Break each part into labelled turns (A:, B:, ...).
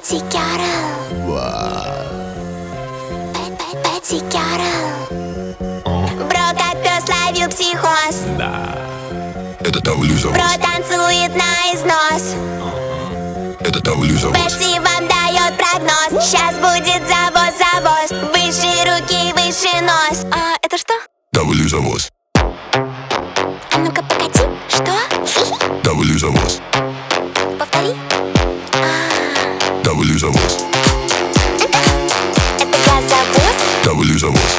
A: Betty Carroll. Betty Carroll. Бро, как пес ловил психоз.
B: Да, это давлю за вас.
A: Бро танцует на износ.
B: Это давлю за вас.
A: Бетти вам дает прогноз. Сейчас будет завоз. Выше руки, выше нос. Это что?
B: Давлю за вас.
A: А ну-ка погоди, что?
B: Давлю за вас.
A: Повтори.
B: Давлю за вас.
A: Это газовоз.
B: Давлю за вас.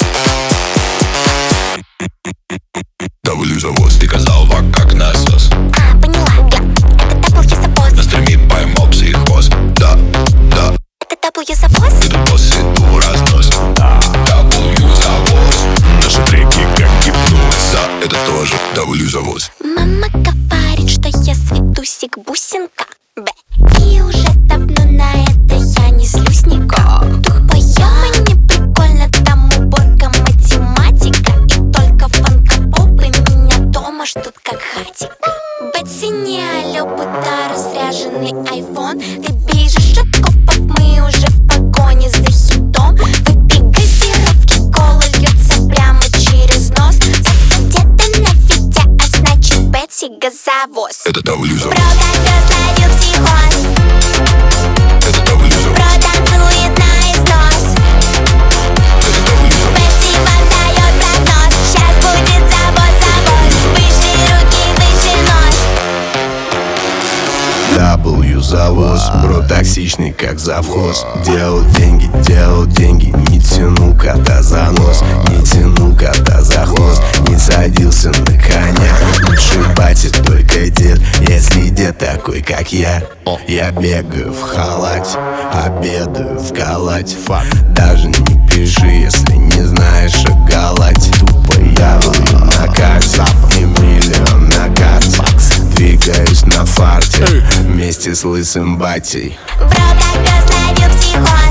B: Давлю за вас. Ты казалва как насос.
A: Поняла, это W-завоз.
B: На стриме поймал психоз. Да.
A: Это W-завоз.
B: Это босс, иду разнос. W-завоз. Наши треки как гипноз. Да, это тоже W-завоз.
A: Мама говорит, что я светусик-бусинка. И уже давно на это я не злюсь никак. Тупая, мне прикольно, там уборка, математика. И только фанка-поп и меня дома ждут как хатик. Бетси, не алё, будто разряженный айфон. Ты бежишь от копов, мы уже в погоне за хитом. Выпей газировки, кола льется прямо через нос. Зато где-то на фите, а значит Бетси газовоз.
B: Это давлю за
A: Бро,
B: вас.
A: как пес ловил психоз.
B: Это давлю за
A: Бро
B: вас.
A: танцует на износ.
B: Это давлю за вас.
A: Бетти вам дает прогноз. Сейчас будет завоз. Выше руки, выше нос.
C: W-завоз, бро токсичный как завхоз. Делал деньги, не тяну кота за нос. Не тяну кота за хвост, не садился на коня. Лучший батя только дед, если дед такой как я бегаю в халате, обедаю в галате. Даже не пиши, если не знаешь о галате. Тупо я на карте, и миллион на карте. Двигаюсь на фарте, вместе с лысым батей.
A: Бро, как пес ловил психоз.